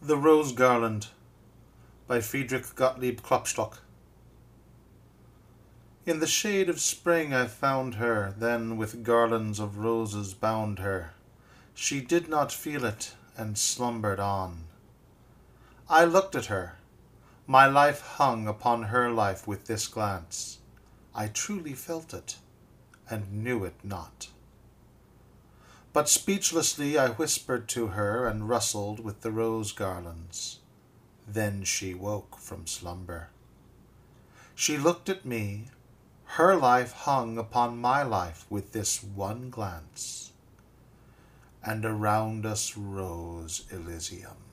The Rose Garland by Friedrich Gottlieb Klopstock. In the shade of spring I found her, then with garlands of roses bound her. She did not feel it, and slumbered on. I looked at her. My life hung upon her life with this glance. I truly felt it, and knew it not. But speechlessly I whispered to her, and rustled with the rose garlands. Then she woke from slumber. She looked at me. Her life hung upon my life with this one glance. And around us rose Elysium.